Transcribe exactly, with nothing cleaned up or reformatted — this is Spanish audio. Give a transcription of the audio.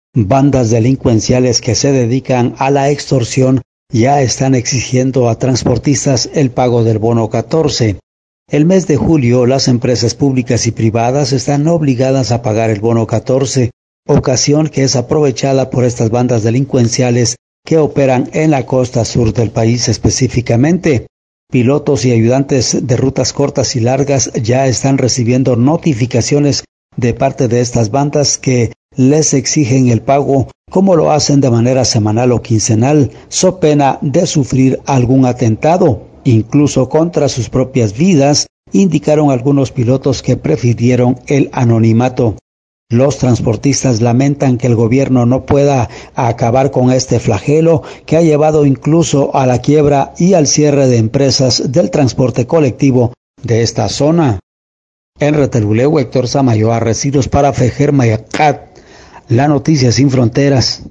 Bandas delincuenciales que se dedican a la extorsión ya están exigiendo a transportistas el pago del bono catorce. El mes de julio, las empresas públicas y privadas están obligadas a pagar el bono catorce, ocasión que es aprovechada por estas bandas delincuenciales que operan en la costa sur del país específicamente. Pilotos y ayudantes de rutas cortas y largas ya están recibiendo notificaciones de parte de estas bandas que les exigen el pago, como lo hacen de manera semanal o quincenal, so pena de sufrir algún atentado, incluso contra sus propias vidas, indicaron algunos pilotos que prefirieron el anonimato. Los transportistas lamentan que el gobierno no pueda acabar con este flagelo que ha llevado incluso a la quiebra y al cierre de empresas del transporte colectivo de esta zona. En Reteluleu, Héctor Samayoa, Residuos para Fejer Mayacat, La Noticia Sin Fronteras.